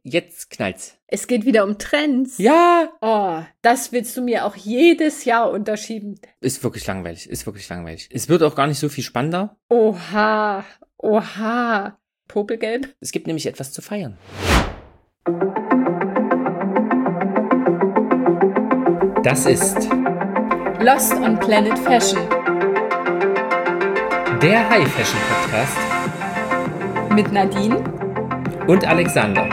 jetzt knallt's. Es geht wieder um Trends. Ja! Oh, das willst du mir auch jedes Jahr unterschieben. Ist wirklich langweilig. Es wird auch gar nicht so viel spannender. Oha. Popelgelb. Es gibt nämlich etwas zu feiern. Das ist Lost on Planet Fashion. der High Fashion Podcast Mit Nadine und Alexander.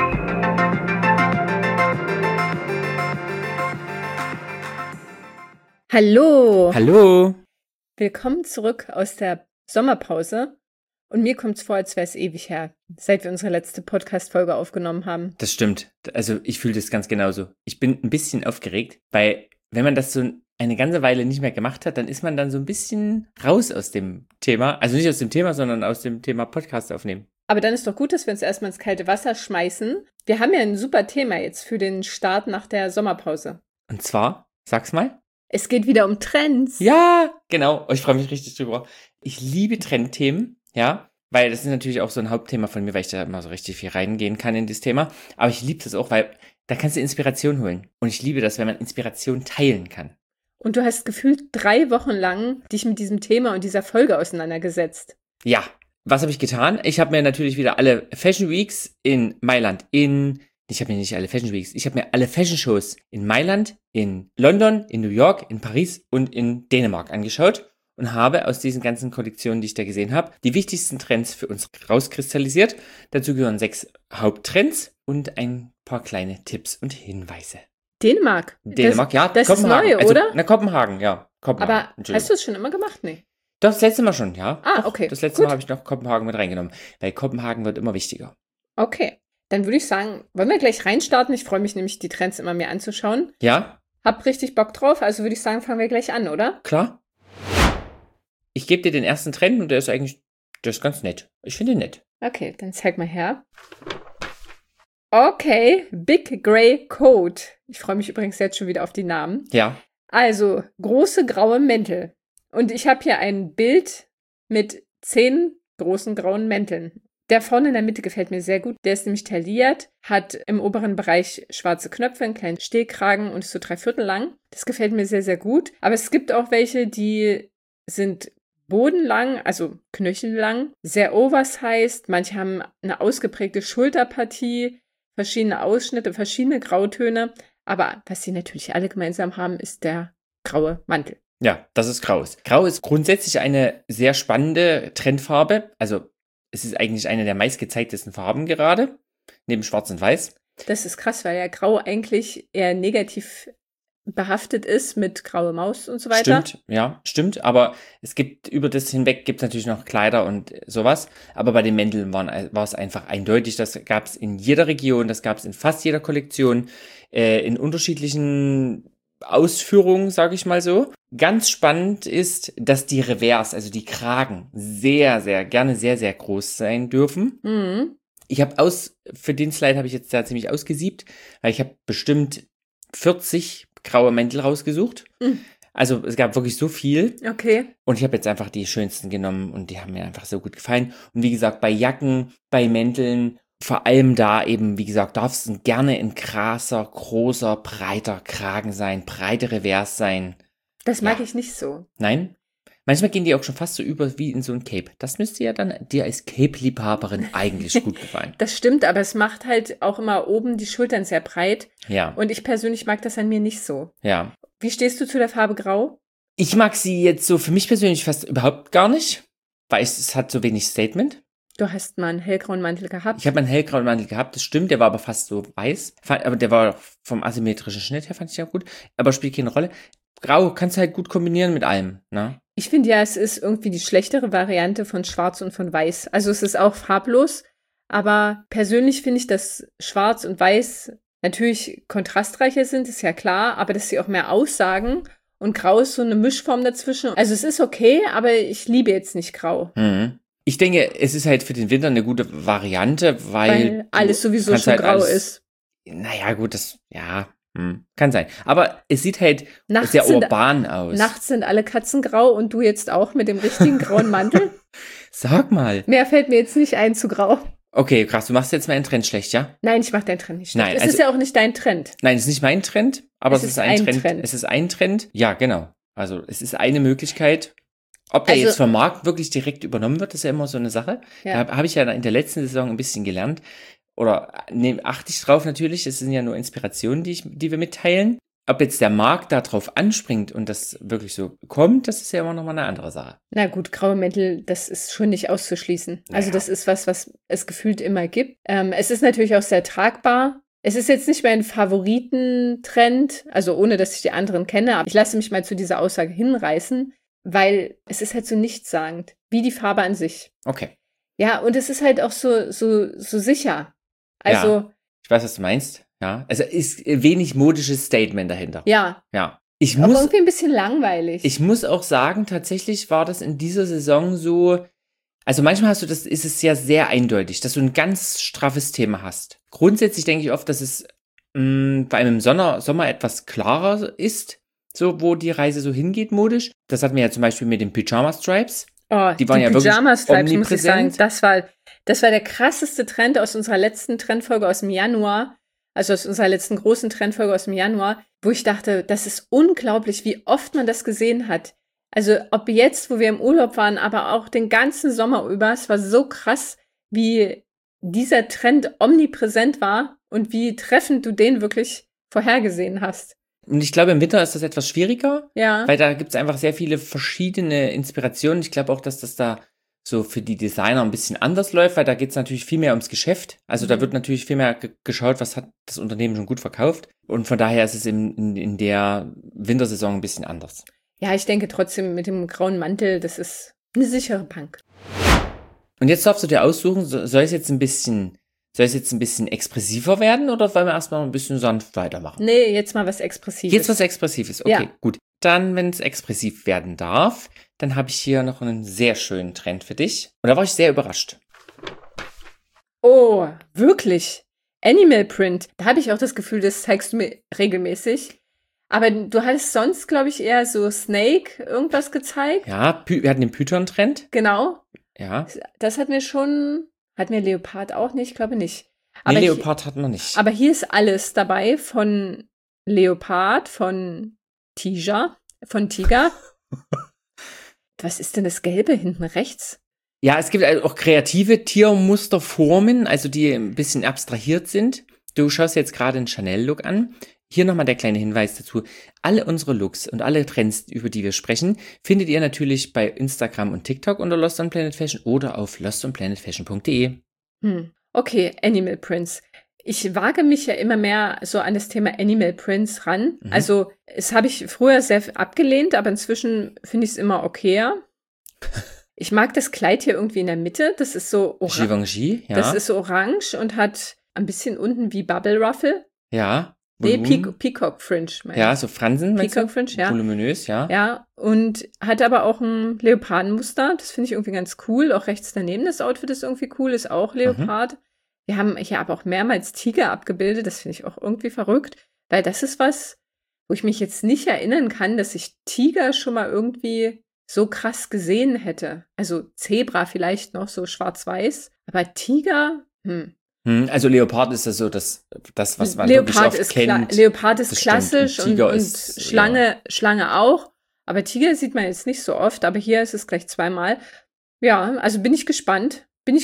Hallo. Hallo. Willkommen zurück aus der Sommerpause. Und mir kommt es vor, als wäre es ewig her, seit wir unsere letzte Podcast-Folge aufgenommen haben. Das stimmt. Also ich fühle das ganz genauso. Ich bin ein bisschen aufgeregt, weil wenn man das so eine ganze Weile nicht mehr gemacht hat, dann ist man dann so ein bisschen raus aus dem Thema. Also nicht aus dem Thema, sondern aus dem Thema Podcast aufnehmen. Aber dann ist doch gut, dass wir uns erstmal ins kalte Wasser schmeißen. Wir haben ja ein super Thema jetzt für den Start nach der Sommerpause. Und zwar, sag's mal. Es geht wieder um Trends. Ja, genau. Ich freue mich richtig drüber. Ich liebe Trendthemen, ja, weil das ist natürlich auch so ein Hauptthema von mir, weil ich da immer so richtig viel reingehen kann in das Thema. Aber ich liebe das auch, weil da kannst du Inspiration holen. Und ich liebe das, wenn man Inspiration teilen kann. Und du hast gefühlt 3 Wochen lang dich mit diesem Thema und dieser Folge auseinandergesetzt. Ja, was habe ich getan? Ich habe mir natürlich wieder alle Fashion Weeks in Mailand ich habe mir alle Fashion Shows in Mailand, in London, in New York, in Paris und in Dänemark angeschaut und habe aus diesen ganzen Kollektionen, die ich da gesehen habe, die wichtigsten Trends für uns rauskristallisiert. Dazu gehören 6 Haupttrends und ein paar kleine Tipps und Hinweise. Dänemark, ja. Das ist neu, oder? Kopenhagen, ja. Aber hast du es schon immer gemacht? Nee. Doch, das letzte Mal schon, ja. Ah, Doch, okay. Das letzte Mal habe ich noch Kopenhagen mit reingenommen, weil Kopenhagen wird immer wichtiger. Okay, dann würde ich sagen, wollen wir gleich reinstarten? Ich freue mich nämlich, die Trends immer mehr anzuschauen. Ja? Hab richtig Bock drauf, also würde ich sagen, fangen wir gleich an, oder? Klar. Ich gebe dir den ersten Trend und der ist ganz nett. Ich finde ihn nett. Okay, dann zeig mal her. Okay, Big Grey Coat. Ich freue mich übrigens jetzt schon wieder auf die Namen. Ja. Also, große graue Mäntel. Und ich habe hier ein Bild mit 10 großen grauen Mänteln. Der vorne in der Mitte gefällt mir sehr gut. Der ist nämlich tailliert, hat im oberen Bereich schwarze Knöpfe, einen kleinen Stehkragen und ist so 3/4 lang. Das gefällt mir sehr, sehr gut. Aber es gibt auch welche, die sind bodenlang, also knöchellang, sehr oversized. Manche haben eine ausgeprägte Schulterpartie, verschiedene Ausschnitte, verschiedene Grautöne. Aber was sie natürlich alle gemeinsam haben, ist der graue Mantel. Ja, das ist grau. Grau ist grundsätzlich eine sehr spannende Trendfarbe. Also es ist eigentlich eine der meistgezeigtesten Farben gerade, neben Schwarz und Weiß. Das ist krass, weil ja Grau eigentlich eher negativ behaftet ist mit graue Maus und so weiter. Stimmt. Aber es gibt über das hinweg gibt es natürlich noch Kleider und sowas. Aber bei den Mänteln war es einfach eindeutig. Das gab es in jeder Region, das gab es in fast jeder Kollektion, in unterschiedlichen Ausführungen, sage ich mal so. Ganz spannend ist, dass die Revers, also die Kragen, sehr, sehr gerne sehr, sehr groß sein dürfen. Mhm. Ich habe für den Slide habe ich jetzt da ziemlich ausgesiebt, weil ich habe bestimmt 40 graue Mäntel rausgesucht. Mhm. Also es gab wirklich so viel. Okay. Und ich habe jetzt einfach die schönsten genommen und die haben mir einfach so gut gefallen. Und wie gesagt, bei Jacken, bei Mänteln, vor allem da eben, wie gesagt, darf es gerne ein krasser, großer, breiter Kragen sein, breite Revers sein. Das mag ich nicht so. Nein? Manchmal gehen die auch schon fast so über wie in so ein Cape. Das müsste ja dann dir als Cape-Liebhaberin eigentlich gut gefallen. Das stimmt, aber es macht halt auch immer oben die Schultern sehr breit. Ja. Und ich persönlich mag das an mir nicht so. Ja. Wie stehst du zu der Farbe Grau? Ich mag sie jetzt so für mich persönlich fast überhaupt gar nicht, weil es hat so wenig Statement. Du hast mal einen hellgrauen Mantel gehabt. Ich habe einen hellgrauen Mantel gehabt, das stimmt, der war aber fast so weiß. Aber der war vom asymmetrischen Schnitt her, fand ich ja gut. Aber spielt keine Rolle. Grau kannst du halt gut kombinieren mit allem, ne? Ich finde ja, es ist irgendwie die schlechtere Variante von Schwarz und von Weiß. Also es ist auch farblos, aber persönlich finde ich, dass Schwarz und Weiß natürlich kontrastreicher sind, ist ja klar, aber dass sie auch mehr aussagen. Und Grau ist so eine Mischform dazwischen. Also es ist okay, aber ich liebe jetzt nicht Grau. Mhm. Ich denke, es ist halt für den Winter eine gute Variante, weil alles sowieso schon halt grau ist. Naja, gut, kann sein. Aber es sieht halt sehr urban aus. Nachts sind alle Katzen grau und du jetzt auch mit dem richtigen grauen Mantel? Sag mal. Mehr fällt mir jetzt nicht ein zu grau. Okay, krass, du machst jetzt mal einen Trend schlecht, ja? Nein, ich mache deinen Trend nicht. Nein, Es also- ist ja auch nicht dein Trend. Nein, es ist nicht mein Trend, aber Es es ist ist ein ein Trend. Trend. Es ist ein Trend. Ja, genau. Also es ist eine Möglichkeit. Ob der Also- jetzt vom Markt wirklich direkt übernommen wird, ist ja immer so eine Sache. Ja. Da habe ich ja in der letzten Saison ein bisschen gelernt. Oder achte ich drauf natürlich. Es sind ja nur Inspirationen, die wir mitteilen. Ob jetzt der Markt da drauf anspringt und das wirklich so kommt, das ist ja immer nochmal eine andere Sache. Na gut, graue Mäntel, das ist schon nicht auszuschließen. Also Naja. das ist was es gefühlt immer gibt. Es ist natürlich auch sehr tragbar. Es ist jetzt nicht mein Favoritentrend, also ohne, dass ich die anderen kenne, aber ich lasse mich mal zu dieser Aussage hinreißen, weil es ist halt so nichtssagend, wie die Farbe an sich. Okay. Ja, und es ist halt auch so sicher. Also, Ich weiß, was du meinst. Ja. Also ist wenig modisches Statement dahinter. ja, Ja. Ich auch muss irgendwie ein bisschen langweilig. Ich muss auch sagen, tatsächlich war das in dieser Saison so, also manchmal ist es ja sehr eindeutig, dass du ein ganz straffes Thema hast. Grundsätzlich denke ich oft, dass es vor allem im Sommer etwas klarer ist, so wo die Reise so hingeht modisch. Das hatten wir ja zum Beispiel mit den Pyjama-Stripes. Oh, Die waren ja wirklich Pyjama-Stripes, muss ich sagen, omnipräsent. das war der krasseste Trend aus unserer letzten Trendfolge aus dem Januar, also aus unserer letzten großen Trendfolge aus dem Januar, wo ich dachte, das ist unglaublich, wie oft man das gesehen hat. Also ob jetzt, wo wir im Urlaub waren, aber auch den ganzen Sommer über, es war so krass, wie dieser Trend omnipräsent war und wie treffend du den wirklich vorhergesehen hast. Und ich glaube, im Winter ist das etwas schwieriger, Ja. weil da gibt es einfach sehr viele verschiedene Inspirationen. Ich glaube auch, dass das da so für die Designer ein bisschen anders läuft, weil da geht es natürlich viel mehr ums Geschäft. Also da wird natürlich viel mehr geschaut, was hat das Unternehmen schon gut verkauft. Und von daher ist es in der Wintersaison ein bisschen anders. Ja, ich denke trotzdem mit dem grauen Mantel, das ist eine sichere Bank. Und jetzt darfst du dir aussuchen, soll es jetzt ein bisschen expressiver werden oder wollen wir erstmal ein bisschen sanft weitermachen? Nee, jetzt mal was Expressives. Jetzt was Expressives, okay, Ja. gut. Dann, wenn es expressiv werden darf, dann habe ich hier noch einen sehr schönen Trend für dich. Und da war ich sehr überrascht. Oh, wirklich? Animal Print. Da habe ich auch das Gefühl, das zeigst du mir regelmäßig. Aber du hattest sonst, glaube ich, eher so Snake irgendwas gezeigt. Ja, wir hatten den Python-Trend. Genau. Ja. Das hatten wir schon. Hatten wir Leopard auch nicht? Ich glaube nicht. Nee, Aber Leopard hatten wir nicht. aber hier ist alles dabei von Leopard, von Tiger. Was ist denn das Gelbe hinten rechts? Ja, es gibt also auch kreative Tiermusterformen, also die ein bisschen abstrahiert sind. Du schaust jetzt gerade einen Chanel-Look an. Hier nochmal der kleine Hinweis dazu. Alle unsere Looks und alle Trends, über die wir sprechen, findet ihr natürlich bei Instagram und TikTok unter Lost on Planet Fashion oder auf lostonplanetfashion.de. Okay, Animal Prints. Ich wage mich ja immer mehr so an das Thema Animal Prints ran. Mhm. Also, es habe ich früher sehr abgelehnt, aber inzwischen finde ich es immer okayer. Ich mag das Kleid hier irgendwie in der Mitte. Das ist so orange. Givenchy, ja. Das ist so orange und hat ein bisschen unten wie Bubble Ruffle. ja. Nee, Volumen. Peacock Fringe. meine Ja, ich. so Fransen. meinst du? Peacock Fringe, ja. Voluminös, ja. Ja, und hat aber auch ein Leopardenmuster. Das finde ich irgendwie ganz cool. Auch rechts daneben das Outfit ist irgendwie cool, ist auch Leopard. Wir haben hier aber auch mehrmals Tiger abgebildet. Das finde ich auch irgendwie verrückt, weil das ist was, wo ich mich jetzt nicht erinnern kann, dass ich Tiger schon mal irgendwie so krass gesehen hätte. Also Zebra vielleicht noch so schwarz-weiß, aber Tiger, Also Leopard ist das so das was man wirklich oft kennt. Leopard ist Das stimmt. klassisch Und und, Tiger und ist, Schlange auch. Aber Tiger sieht man jetzt nicht so oft, aber hier ist es gleich zweimal. Ja, also bin ich gespannt.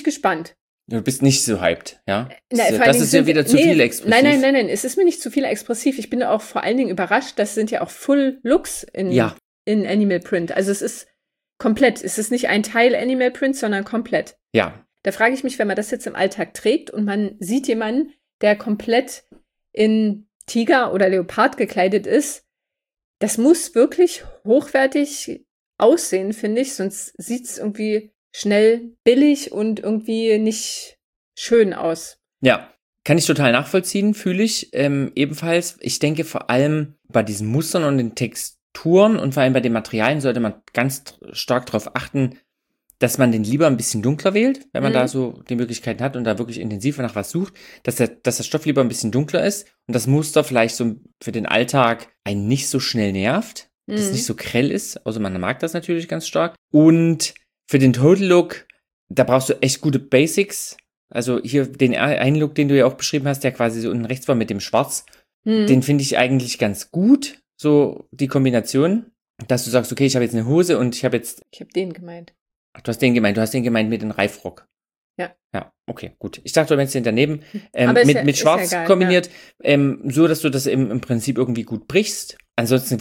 Du bist nicht so hyped, ja? Na, vor allen Das Dingen ist ja sind- wieder zu nee, viel expressiv. Nein, es ist mir nicht zu viel expressiv. Ich bin auch vor allen Dingen überrascht, das sind ja auch Full Looks in Ja. Animal Print. Also es ist komplett. Es ist nicht ein Teil Animal Print, sondern komplett. Ja. Da frage ich mich, wenn man das jetzt im Alltag trägt und man sieht jemanden, der komplett in Tiger oder Leopard gekleidet ist, das muss wirklich hochwertig aussehen, finde ich, sonst sieht es irgendwie schnell billig und irgendwie nicht schön aus. Ja. Kann ich total nachvollziehen, fühle ich ebenfalls. Ich denke vor allem bei diesen Mustern und den Texturen und vor allem bei den Materialien sollte man ganz stark darauf achten, dass man den lieber ein bisschen dunkler wählt, wenn man da so die Möglichkeiten hat und da wirklich intensiver nach was sucht, dass der Stoff lieber ein bisschen dunkler ist und das Muster vielleicht so für den Alltag einen nicht so schnell nervt, dass es nicht so grell ist, außer man mag das natürlich ganz stark. Und für den Total Look, da brauchst du echt gute Basics, Also hier den einen Look, den du ja auch beschrieben hast, der quasi so unten rechts war mit dem Schwarz, den finde ich eigentlich ganz gut. So die Kombination, dass du sagst, okay, ich habe jetzt eine Hose und ich habe jetzt... Ich habe den gemeint. Ach, du hast den gemeint mit dem Reifrock. Ja. Ja, okay, gut. Ich dachte, du meinst den daneben mit Schwarz ja geil, kombiniert, so dass du das im Prinzip irgendwie gut brichst. Ansonsten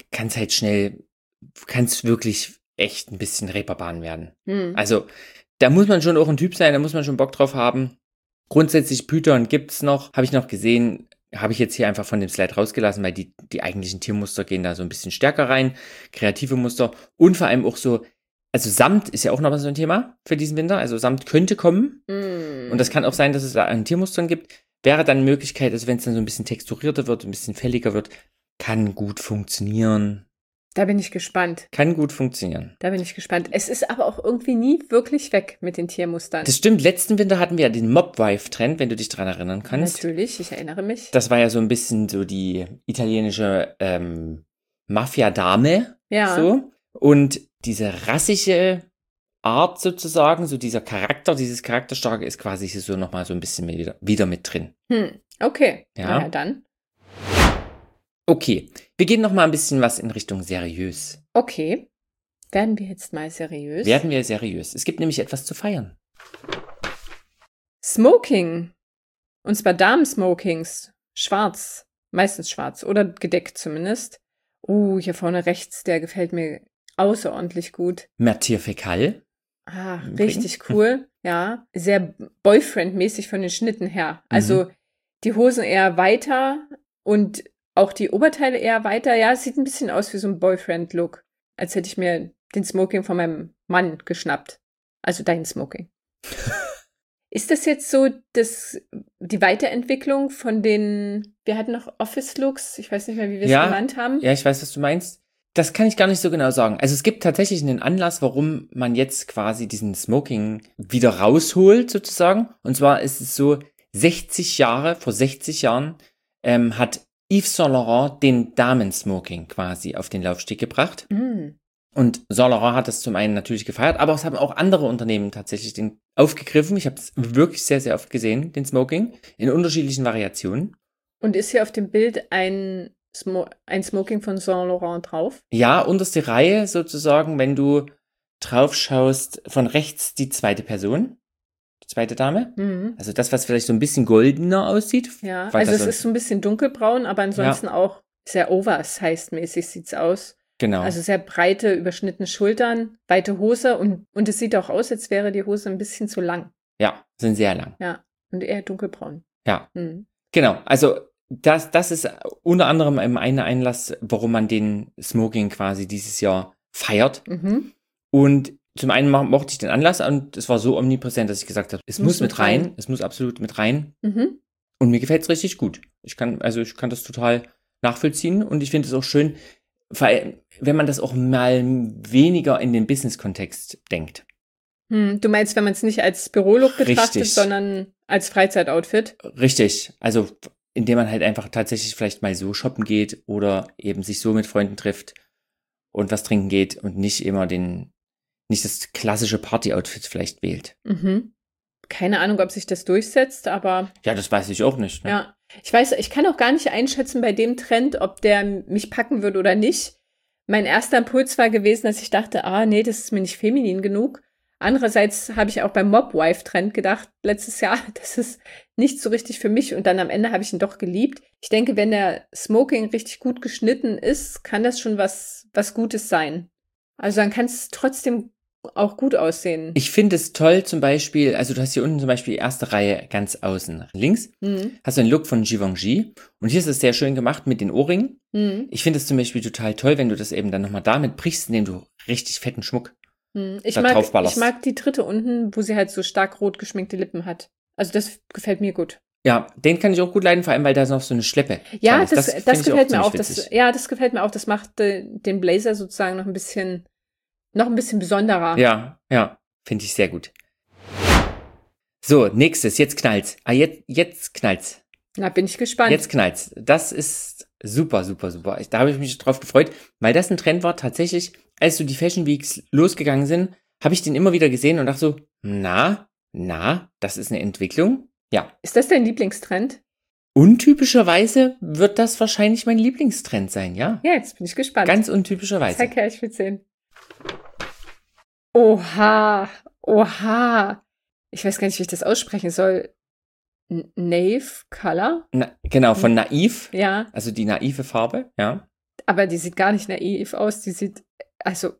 kann es wirklich echt ein bisschen Reeperbahn werden. Also, da muss man schon auch ein Typ sein, da muss man schon Bock drauf haben. Grundsätzlich Python gibt's noch, habe ich noch gesehen, habe ich jetzt hier einfach von dem Slide rausgelassen, weil die eigentlichen Tiermuster gehen da so ein bisschen stärker rein, kreative Muster und vor allem auch so, also Samt ist ja auch noch so ein Thema für diesen Winter, also Samt könnte kommen und das kann auch sein, dass es da an Tiermustern gibt, wäre dann eine Möglichkeit, also wenn es dann so ein bisschen texturierter wird, ein bisschen fälliger wird, kann gut funktionieren. Da bin ich gespannt. Kann gut funktionieren. Da bin ich gespannt. Es ist aber auch irgendwie nie wirklich weg mit den Tiermustern. Das stimmt, letzten Winter hatten wir ja den Mob-Wife-Trend, wenn du dich dran erinnern kannst. Natürlich, ich erinnere mich. Das war ja so ein bisschen so die italienische Mafia-Dame. Ja. So. Und diese rassische Art sozusagen, so dieser Charakter, dieses Charakterstarke ist quasi hier so nochmal so ein bisschen wieder mit drin. Okay. Ja. Ja, dann. Okay, wir gehen nochmal ein bisschen was in Richtung seriös. Okay. Werden wir jetzt mal seriös? Werden wir seriös. Es gibt nämlich etwas zu feiern. Smoking. Und zwar Damensmokings. Schwarz. Meistens schwarz. Oder gedeckt zumindest. Hier vorne rechts, der gefällt mir außerordentlich gut. Mertier Fäkal. Richtig cool. Ja. Sehr Boyfriend-mäßig von den Schnitten her. Also die Hosen eher weiter und auch die Oberteile eher weiter. Ja, es sieht ein bisschen aus wie so ein Boyfriend-Look. Als hätte ich mir den Smoking von meinem Mann geschnappt. Also dein Smoking. Ist das jetzt so die Weiterentwicklung von den, wir hatten noch Office-Looks, ich weiß nicht mehr, wie wir es genannt haben. Ja, ich weiß, was du meinst. Das kann ich gar nicht so genau sagen. Also es gibt tatsächlich einen Anlass, warum man jetzt quasi diesen Smoking wieder rausholt, sozusagen. Und zwar ist es so, vor 60 Jahren hat Yves Saint Laurent den Damensmoking quasi auf den Laufsteg gebracht. Und Saint Laurent hat das zum einen natürlich gefeiert, aber es haben auch andere Unternehmen tatsächlich den aufgegriffen. Ich habe es wirklich sehr, sehr oft gesehen, den Smoking, in unterschiedlichen Variationen. Und ist hier auf dem Bild ein Smoking von Saint Laurent drauf? Ja, unterste Reihe sozusagen, wenn du drauf schaust, von rechts die zweite Person. Die zweite Dame. Also das, was vielleicht so ein bisschen goldener aussieht. Ja, also es ist so ein bisschen dunkelbraun, aber ansonsten auch sehr oversized-mäßig sieht's aus. Genau. Also sehr breite, überschnittene Schultern, weite Hose und es sieht auch aus, als wäre die Hose ein bisschen zu lang. Ja, sind sehr lang. Ja, und eher dunkelbraun. Ja, genau. Also das ist unter anderem ein Einlass, warum man den Smoking quasi dieses Jahr feiert. Und zum einen mochte ich den Anlass und es war so omnipräsent, dass ich gesagt habe, es muss mit rein. Es muss absolut mit rein. Und mir gefällt es richtig gut. Ich kann das total nachvollziehen und ich finde es auch schön, wenn man das auch mal weniger in den Business-Kontext denkt. Du meinst, wenn man es nicht als Bürolook betrachtet, sondern als Freizeitoutfit? Richtig. Also indem man halt einfach tatsächlich vielleicht mal so shoppen geht oder eben sich so mit Freunden trifft und was trinken geht und nicht immer nicht das klassische Party-Outfit vielleicht wählt. Keine Ahnung, ob sich das durchsetzt, aber... Ja, das weiß ich auch nicht. Ne? Ja, ich kann auch gar nicht einschätzen bei dem Trend, ob der mich packen würde oder nicht. Mein erster Impuls war gewesen, dass ich dachte, nee, das ist mir nicht feminin genug. Andererseits habe ich auch beim Mob-Wife-Trend gedacht, letztes Jahr, das ist nicht so richtig für mich. Und dann am Ende habe ich ihn doch geliebt. Ich denke, wenn der Smoking richtig gut geschnitten ist, kann das schon was Gutes sein. Also dann kann es trotzdem auch gut aussehen. Ich finde es toll zum Beispiel, also du hast hier unten zum Beispiel die erste Reihe ganz außen links, hast du einen Look von Givenchy und hier ist es sehr schön gemacht mit den Ohrringen. Ich finde es zum Beispiel total toll, wenn du das eben dann nochmal damit brichst, indem du richtig fetten Schmuck ich mag die dritte unten, wo sie halt so stark rot geschminkte Lippen hat. Also das gefällt mir gut. Ja, den kann ich auch gut leiden, vor allem, weil da noch so eine Schleppe. Ja, das gefällt mir auch. Das gefällt mir auch. Das macht den Blazer sozusagen noch ein bisschen besonderer. Ja, finde ich sehr gut. So, nächstes, jetzt knallt's. Jetzt knallt's. Na, bin ich gespannt. Jetzt knallt's. Das ist super, super, super. Da habe ich mich drauf gefreut, weil das ein Trend war. Tatsächlich, als so die Fashion Weeks losgegangen sind, habe ich den immer wieder gesehen und dachte so, Na, das ist eine Entwicklung. Ja. Ist das dein Lieblingstrend? Untypischerweise wird das wahrscheinlich mein Lieblingstrend sein, ja. Ja, jetzt bin ich gespannt. Ganz untypischerweise. Zeig her, ich will sehen. Oha. Ich weiß gar nicht, wie ich das aussprechen soll. Naive Color? Genau, von Naiv. Ja. Also die naive Farbe, ja. Aber die sieht gar nicht naiv aus. Die sieht, also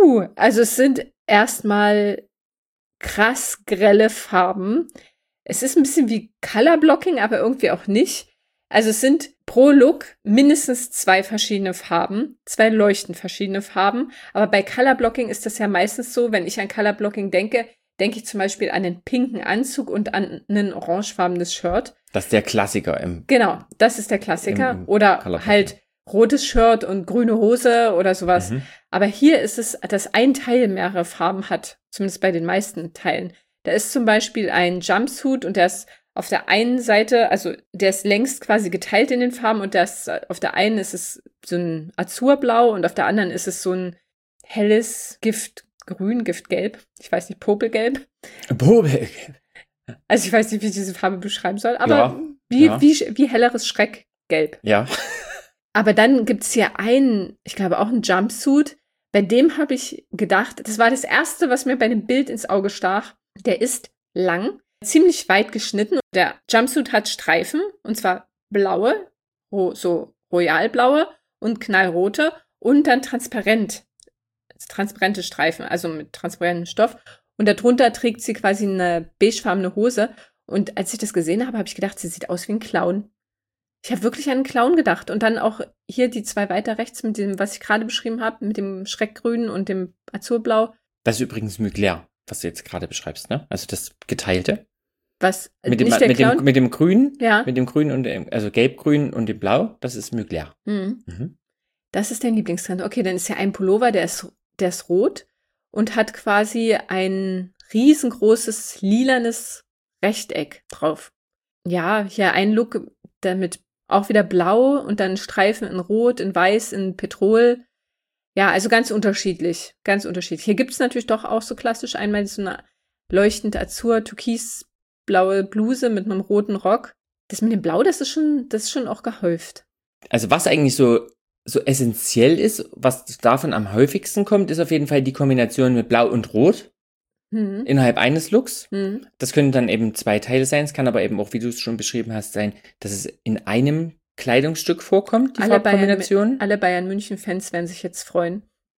es sind erstmal krass grelle Farben. Es ist ein bisschen wie Colorblocking, aber irgendwie auch nicht. Also es sind pro Look mindestens 2 verschiedene Farben, 2 leuchtend verschiedene Farben. Aber bei Colorblocking ist das ja meistens so, wenn ich an Colorblocking denke ich zum Beispiel an einen pinken Anzug und an ein orangefarbenes Shirt. Das ist der Klassiker im. Genau, das ist der Klassiker. Im Oder halt rotes Shirt und grüne Hose oder sowas. Mhm. Aber hier ist es, dass ein Teil mehrere Farben hat, zumindest bei den meisten Teilen. Da ist zum Beispiel ein Jumpsuit und der ist auf der einen Seite, also der ist längst quasi geteilt in den Farben und auf der einen ist es so ein Azurblau und auf der anderen ist es so ein helles Giftgrün, Giftgelb. Ich weiß nicht, Popelgelb. Popelgelb. Also ich weiß nicht, wie ich diese Farbe beschreiben soll, aber wie helleres Schreckgelb. Ja. Aber dann gibt's hier einen, ich glaube auch einen Jumpsuit, bei dem habe ich gedacht, das war das Erste, was mir bei dem Bild ins Auge stach, der ist lang, ziemlich weit geschnitten. Der Jumpsuit hat Streifen, und zwar blaue, so royalblaue und knallrote und dann transparente Streifen, also mit transparentem Stoff. Und darunter trägt sie quasi eine beigefarbene Hose. Und als ich das gesehen habe, habe ich gedacht, sie sieht aus wie ein Clown. Ich habe wirklich an einen Clown gedacht. Und dann auch hier die 2 weiter rechts mit dem, was ich gerade beschrieben habe, mit dem Schreckgrün und dem Azurblau. Das ist übrigens Mugler, was du jetzt gerade beschreibst, ne? Also das Geteilte. Was? Mit dem Grün, ja. Mit dem Grün und also Gelb-Grün und dem Blau, das ist Mugler. Mhm. Das ist dein Lieblingstrend. Okay, dann ist ja ein Pullover, der ist rot und hat quasi ein riesengroßes lilanes Rechteck drauf. Ja, hier ein Look, damit auch wieder blau und dann Streifen in rot, in weiß, in Petrol. Ja, also ganz unterschiedlich, ganz unterschiedlich. Hier gibt es natürlich doch auch so klassisch einmal so eine leuchtend azur-türkisblaue Bluse mit einem roten Rock. Das mit dem Blau, das ist schon auch gehäuft. Also was eigentlich so essentiell ist, was davon am häufigsten kommt, ist auf jeden Fall die Kombination mit Blau und Rot innerhalb eines Looks. Das können dann eben 2 Teile sein. Es kann aber eben auch, wie du es schon beschrieben hast, sein, dass es in einem Kleidungsstück vorkommt, die Farbkombination. Alle Bayern-München-Fans werden sich jetzt freuen.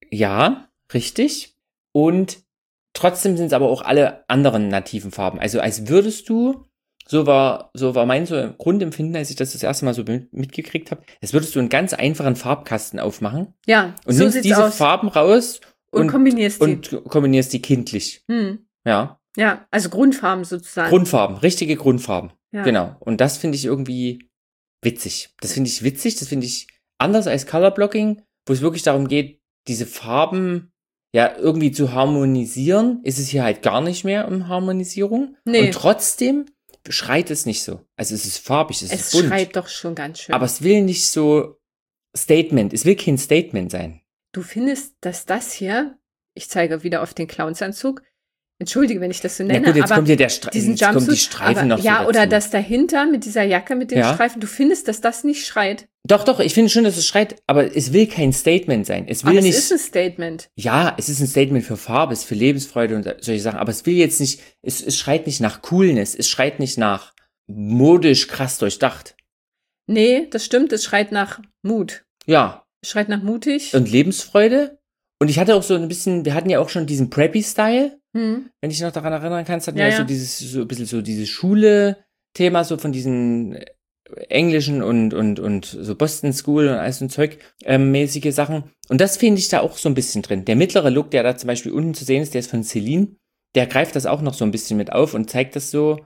Ja, richtig. Und trotzdem sind es aber auch alle anderen nativen Farben. Also als würdest du, so war mein so Grundempfinden, als ich das erste Mal so mitgekriegt habe, als würdest du einen ganz einfachen Farbkasten aufmachen. Ja, und so nimmst diese Farben raus und kombinierst die. Und kombinierst die kindlich. Ja. Ja, also Grundfarben sozusagen. Grundfarben, richtige Grundfarben. Ja. Genau. Und das finde ich irgendwie witzig. Das finde ich anders als Colorblocking, wo es wirklich darum geht, diese Farben ja irgendwie zu harmonisieren, ist es hier halt gar nicht mehr um Harmonisierung. Nee. Und trotzdem schreit es nicht so. Also es ist farbig, es ist bunt. Es schreit doch schon ganz schön. Aber es will nicht so Statement, es will kein Statement sein. Du findest, dass das hier, ich zeige wieder auf den Clownsanzug, entschuldige, wenn ich das so nenne, ja gut, jetzt aber kommt hier diesen Jumpsuit, kommen die Streifen noch so dazu. Oder das dahinter mit dieser Jacke mit den Streifen, du findest, dass das nicht schreit? Doch, ich finde schon, dass es schreit, aber es will kein Statement sein. Es will aber nicht. Es ist ein Statement. Ja, es ist ein Statement für Farbe, es ist für Lebensfreude und solche Sachen, aber es will jetzt nicht, es schreit nicht nach Coolness, es schreit nicht nach modisch krass durchdacht. Nee, das stimmt, es schreit nach Mut. Ja. Es schreit nach mutig. Und Lebensfreude. Und ich hatte auch so ein bisschen, wir hatten ja auch schon diesen Preppy-Style, wenn ich noch daran erinnern kannst, hatten wir so ein bisschen so dieses Schule-Thema, so von diesen englischen und so Boston School und alles so ein Zeug, mäßige Sachen. Und das finde ich da auch so ein bisschen drin. Der mittlere Look, der da zum Beispiel unten zu sehen ist, der ist von Celine, der greift das auch noch so ein bisschen mit auf und zeigt das so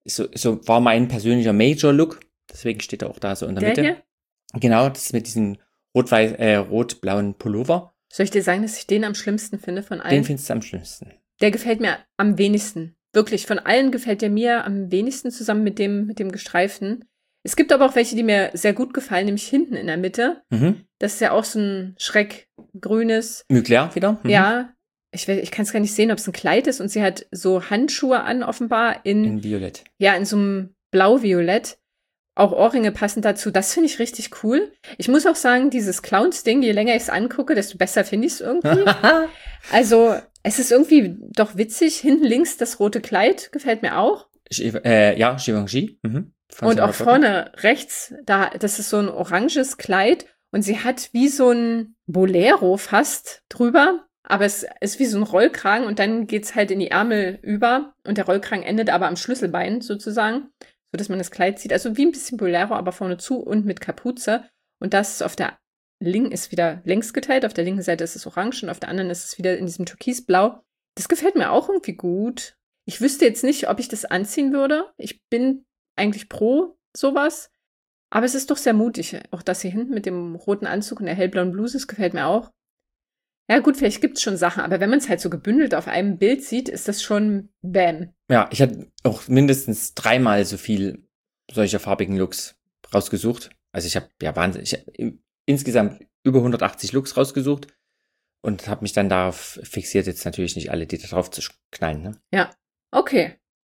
war mein persönlicher Major-Look, deswegen steht er auch da so in der Mitte. Hier? Genau, das ist mit diesem rot-blauen Pullover. Soll ich dir sagen, dass ich den am schlimmsten finde von allen? Den findest du am schlimmsten. Der gefällt mir am wenigsten. Wirklich, von allen gefällt der mir am wenigsten zusammen mit dem gestreiften. Es gibt aber auch welche, die mir sehr gut gefallen, nämlich hinten in der Mitte. Das ist ja auch so ein schreckgrünes. Mugler wieder. Ja, ich kann es gar nicht sehen, ob es ein Kleid ist und sie hat so Handschuhe an, offenbar In Violett. Ja, in so einem Blau-Violett. Auch Ohrringe passen dazu. Das finde ich richtig cool. Ich muss auch sagen, dieses Clowns-Ding, je länger ich es angucke, desto besser finde ich es irgendwie. Also, es ist irgendwie doch witzig. Hinten links das rote Kleid gefällt mir auch. Ja, Givenchy. Mhm. Und auch vorne rechts, das ist so ein oranges Kleid. Und sie hat wie so ein Bolero fast drüber. Aber es ist wie so ein Rollkragen und dann geht's halt in die Ärmel über. Und der Rollkragen endet aber am Schlüsselbein sozusagen, sodass man das Kleid sieht. Also wie ein bisschen Bolero, aber vorne zu und mit Kapuze. Und das auf der linken ist wieder längs geteilt. Auf der linken Seite ist es orange und auf der anderen ist es wieder in diesem Türkisblau. Das gefällt mir auch irgendwie gut. Ich wüsste jetzt nicht, ob ich das anziehen würde. Ich bin eigentlich pro sowas. Aber es ist doch sehr mutig. Auch das hier hinten mit dem roten Anzug und der hellblauen Bluse, das gefällt mir auch. Ja gut, vielleicht gibt es schon Sachen, aber wenn man es halt so gebündelt auf einem Bild sieht, ist das schon Bam. Ja, ich hatte auch mindestens 3-mal so viel solcher farbigen Looks rausgesucht. Also ich habe insgesamt über 180 Looks rausgesucht und habe mich dann darauf fixiert, jetzt natürlich nicht alle, die da drauf zu knallen. Ne? Ja, okay.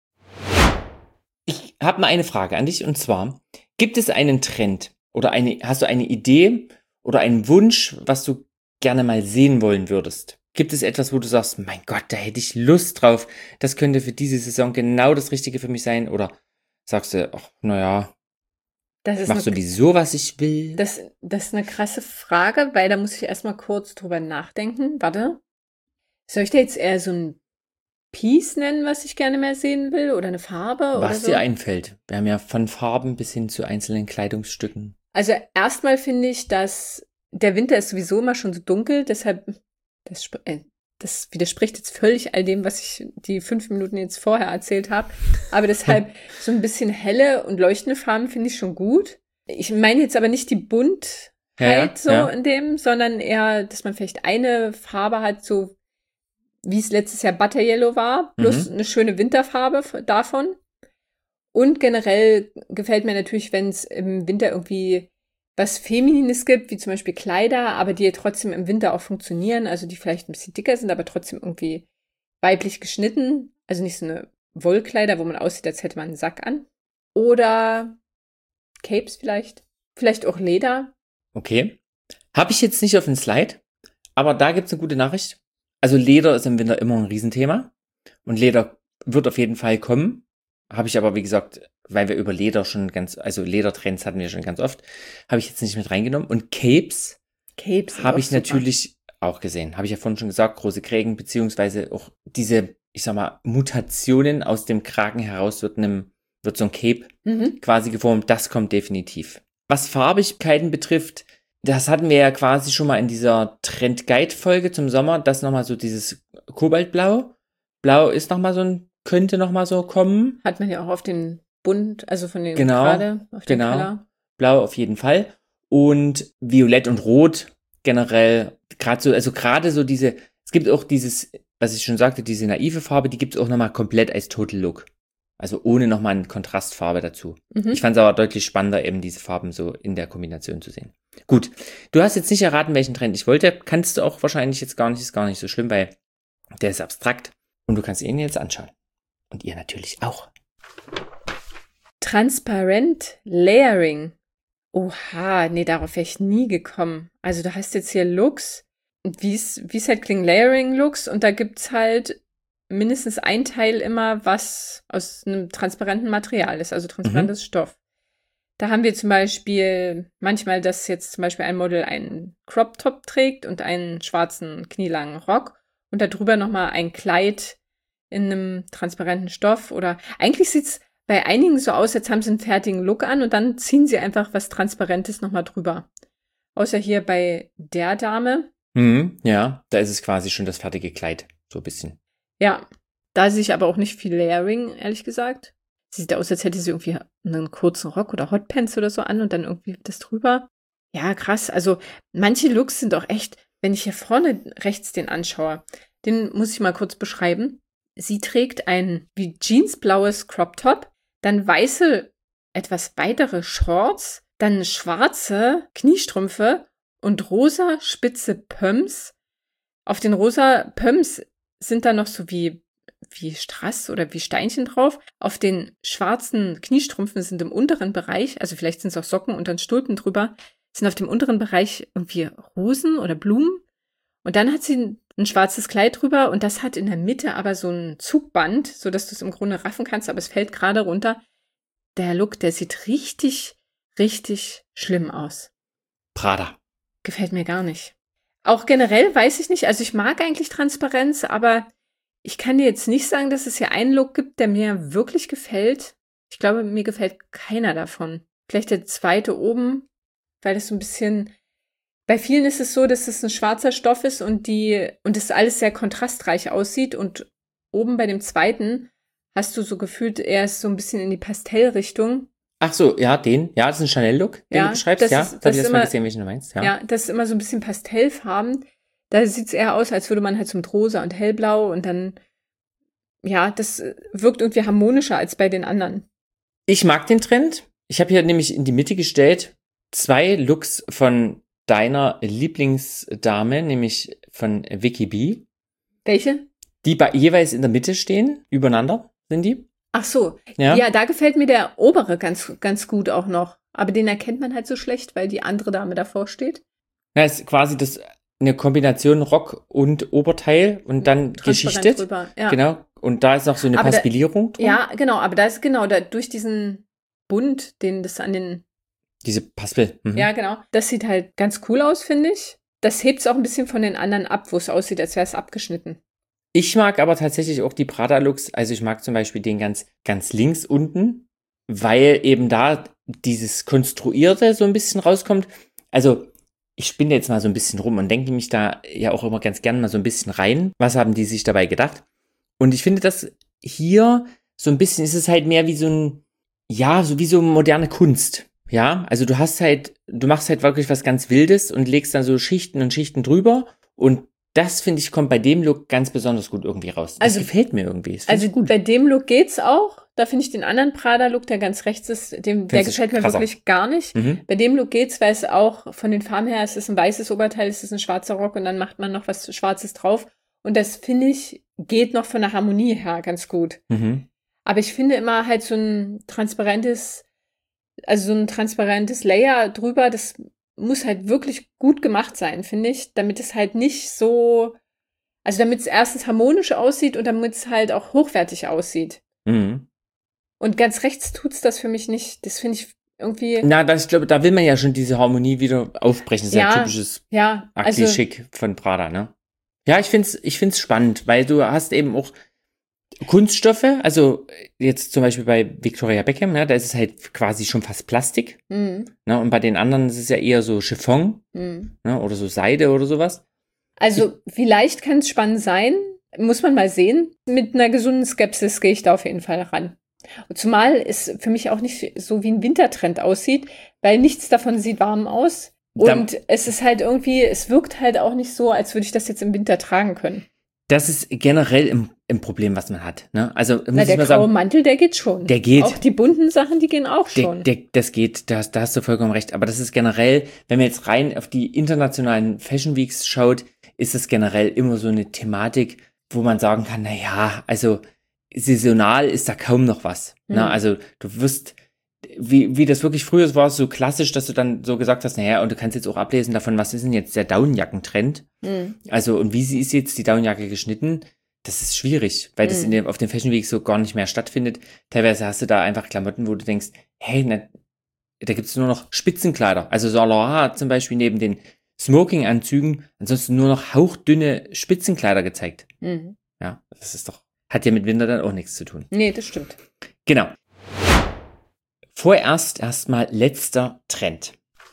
Ich habe mal eine Frage an dich und zwar, gibt es einen Trend oder hast du eine Idee oder einen Wunsch, was du gerne mal sehen wollen würdest? Gibt es etwas, wo du sagst, mein Gott, da hätte ich Lust drauf, das könnte für diese Saison genau das Richtige für mich sein? Oder sagst du, ach, naja, machst du sowieso, was ich will? Das ist eine krasse Frage, weil da muss ich erstmal kurz drüber nachdenken. Warte. Soll ich da jetzt eher so ein Piece nennen, was ich gerne mehr sehen will? Oder eine Farbe? Was oder so? dir einfällt. Wir haben ja von Farben bis hin zu einzelnen Kleidungsstücken. Also erstmal finde ich, dass der Winter ist sowieso immer schon so dunkel, deshalb, das widerspricht jetzt völlig all dem, was ich die 5 Minuten jetzt vorher erzählt habe. Aber deshalb so ein bisschen helle und leuchtende Farben finde ich schon gut. Ich meine jetzt aber nicht die Buntheit in dem, sondern eher, dass man vielleicht eine Farbe hat, so wie es letztes Jahr Butter Yellow war, plus eine schöne Winterfarbe davon. Und generell gefällt mir natürlich, wenn es im Winter irgendwie was Feminines gibt, wie zum Beispiel Kleider, aber die ja trotzdem im Winter auch funktionieren, also die vielleicht ein bisschen dicker sind, aber trotzdem irgendwie weiblich geschnitten. Also nicht so eine Wollkleider, wo man aussieht, als hätte man einen Sack an. Oder Capes vielleicht. Vielleicht auch Leder. Okay. Habe ich jetzt nicht auf den Slide, aber da gibt's eine gute Nachricht. Also Leder ist im Winter immer ein Riesenthema und Leder wird auf jeden Fall kommen. Habe ich aber, wie gesagt, weil wir über Leder also Ledertrends hatten wir schon ganz oft, habe ich jetzt nicht mit reingenommen. Und Capes habe ich natürlich auch gesehen. Habe ich ja vorhin schon gesagt, große Kragen, beziehungsweise auch diese, ich sag mal, Mutationen aus dem Kragen heraus wird so ein Cape quasi geformt. Das kommt definitiv. Was Farbigkeiten betrifft, das hatten wir ja quasi schon mal in dieser Trend-Guide-Folge zum Sommer, das nochmal so dieses Kobaltblau. Blau ist könnte nochmal so kommen. Hat man ja auch auf den Bund, also von den gerade auf den Color. Blau auf jeden Fall. Und Violett und Rot generell, gerade so diese, es gibt auch dieses, was ich schon sagte, diese naive Farbe, die gibt es auch nochmal komplett als Total Look. Also ohne nochmal eine Kontrastfarbe dazu. Ich fand es aber deutlich spannender, eben diese Farben so in der Kombination zu sehen. Gut, du hast jetzt nicht erraten, welchen Trend ich wollte. Kannst du auch wahrscheinlich jetzt gar nicht, ist gar nicht so schlimm, weil der ist abstrakt. Und du kannst ihn jetzt anschauen. Und ihr natürlich auch. Transparent Layering. Oha, nee, darauf wäre ich nie gekommen. Also du hast jetzt hier Looks, wie es halt klingt, Layering-Looks. Und da gibt's halt mindestens ein Teil immer, was aus einem transparenten Material ist, also transparentes Stoff. Da haben wir zum Beispiel manchmal, dass jetzt zum Beispiel ein Model einen Crop-Top trägt und einen schwarzen knielangen Rock und darüber nochmal ein Kleid in einem transparenten Stoff. Oder eigentlich sieht's bei einigen so aus, als haben sie einen fertigen Look an und dann ziehen sie einfach was Transparentes nochmal drüber. Außer hier bei der Dame. Ja, da ist es quasi schon das fertige Kleid, so ein bisschen. Ja, da sehe ich aber auch nicht viel Layering, ehrlich gesagt. Sieht aus, als hätte sie irgendwie einen kurzen Rock oder Hotpants oder so an und dann irgendwie das drüber. Ja, krass. Also manche Looks sind auch echt, wenn ich hier vorne rechts den anschaue, den muss ich mal kurz beschreiben. Sie trägt ein wie jeansblaues Crop-Top, dann weiße, etwas weitere Shorts, dann schwarze Kniestrümpfe und rosa spitze Pumps. Auf den rosa Pumps sind da noch so wie Strass oder wie Steinchen drauf. Auf den schwarzen Kniestrümpfen sind im unteren Bereich, also vielleicht sind es auch Socken und dann Stulpen drüber, sind auf dem unteren Bereich irgendwie Rosen oder Blumen. Und dann hat sie ein schwarzes Kleid drüber und das hat in der Mitte aber so ein Zugband, sodass du es im Grunde raffen kannst, aber es fällt gerade runter. Der Look, der sieht richtig, richtig schlimm aus. Prada. Gefällt mir gar nicht. Auch generell weiß ich nicht, also ich mag eigentlich Transparenz, aber ich kann dir jetzt nicht sagen, dass es hier einen Look gibt, der mir wirklich gefällt. Ich glaube, mir gefällt keiner davon. Vielleicht der zweite oben, weil das so ein bisschen... Bei vielen ist es so, dass es ein schwarzer Stoff ist und es alles sehr kontrastreich aussieht. Und oben bei dem zweiten hast du so gefühlt, er ist so ein bisschen in die Pastellrichtung. Ach so, ja, das ist ein Chanel-Look, den du beschreibst. Das habe ich erst mal gesehen, welchen du meinst. Ja, das ist immer so ein bisschen pastellfarben. Da sieht es eher aus, als würde man halt so mit rosa und hellblau und dann, ja, das wirkt irgendwie harmonischer als bei den anderen. Ich mag den Trend. Ich habe hier nämlich in die Mitte gestellt 2 Looks von deiner Lieblingsdame, nämlich von Vicky B. Welche? Die jeweils in der Mitte stehen, übereinander sind die. Ach so, ja, da gefällt mir der obere ganz, ganz gut auch noch. Aber den erkennt man halt so schlecht, weil die andere Dame davor steht. Ja, ist quasi eine Kombination Rock und Oberteil und dann geschichtet. Drüber, ja. Genau. Und da ist noch so eine Paspellierung drin. Ja, genau, aber da ist da durch diesen Bund, den das an den... Diese Paspel. Mhm. Ja, genau. Das sieht halt ganz cool aus, finde ich. Das hebt es auch ein bisschen von den anderen ab, wo es aussieht, als wäre es abgeschnitten. Ich mag aber tatsächlich auch die Prada-Looks. Also ich mag zum Beispiel den ganz, ganz links unten, weil eben da dieses Konstruierte so ein bisschen rauskommt. Also ich spinne jetzt mal so ein bisschen rum und denke mich da ja auch immer ganz gerne mal so ein bisschen rein. Was haben die sich dabei gedacht? Und ich finde, dass hier so ein bisschen ist es halt mehr wie so ein, ja, so wie so moderne Kunst. Ja, also du machst halt wirklich was ganz Wildes und legst dann so Schichten und Schichten drüber und das, finde ich, kommt bei dem Look ganz besonders gut irgendwie raus. Das gefällt mir irgendwie. Also gut. Bei dem Look geht's auch. Da finde ich den anderen Prada-Look, der ganz rechts ist, der gefällt mir wirklich gar nicht. Mhm. Bei dem Look geht's, weil es auch von den Farben her, es ist ein weißes Oberteil, es ist ein schwarzer Rock und dann macht man noch was Schwarzes drauf. Und das, finde ich, geht noch von der Harmonie her ganz gut. Mhm. Aber ich finde immer halt so ein transparentes Layer drüber, das muss halt wirklich gut gemacht sein, finde ich, damit es halt nicht so, also damit es erstens harmonisch aussieht und damit es halt auch hochwertig aussieht. Mhm. Und ganz rechts tut's das für mich nicht. Das finde ich irgendwie... Ich glaube, da will man ja schon diese Harmonie wieder aufbrechen. Das ist ja typisches Akli-Schick von Prada, ne? Ja, ich find's spannend, weil du hast eben auch Kunststoffe, also jetzt zum Beispiel bei Victoria Beckham, ne, da ist es halt quasi schon fast Plastik. Mhm. Ne, und bei den anderen ist es ja eher so Chiffon, ne, oder so Seide oder sowas. Also vielleicht kann es spannend sein, muss man mal sehen. Mit einer gesunden Skepsis gehe ich da auf jeden Fall ran. Und zumal es für mich auch nicht so wie ein Wintertrend aussieht, weil nichts davon sieht warm aus. Und es ist halt irgendwie, es wirkt halt auch nicht so, als würde ich das jetzt im Winter tragen können. Das ist generell im Problem, was man hat. Ne? Also muss der graue Mantel, der geht schon. Der geht. Auch die bunten Sachen, die gehen auch schon. Das geht, da hast du vollkommen recht. Aber das ist generell, wenn man jetzt rein auf die internationalen Fashion Weeks schaut, ist es generell immer so eine Thematik, wo man sagen kann, na ja, also saisonal ist da kaum noch was. Mhm. Ne? Also du wirst, wie das wirklich früher war, so klassisch, dass du dann so gesagt hast, naja, und du kannst jetzt auch ablesen davon, was ist denn jetzt der Daunenjackentrend? Mhm. Also, und wie ist jetzt die Daunenjacke geschnitten? Das ist schwierig, weil das auf den Fashion Week so gar nicht mehr stattfindet. Teilweise hast du da einfach Klamotten, wo du denkst, hey, da gibt's nur noch Spitzenkleider. Also Saint Laurent hat zum Beispiel neben den Smoking-Anzügen ansonsten nur noch hauchdünne Spitzenkleider gezeigt. Mhm. Ja, hat ja mit Winter dann auch nichts zu tun. Nee, das stimmt. Genau. Vorerst erstmal letzter Trend.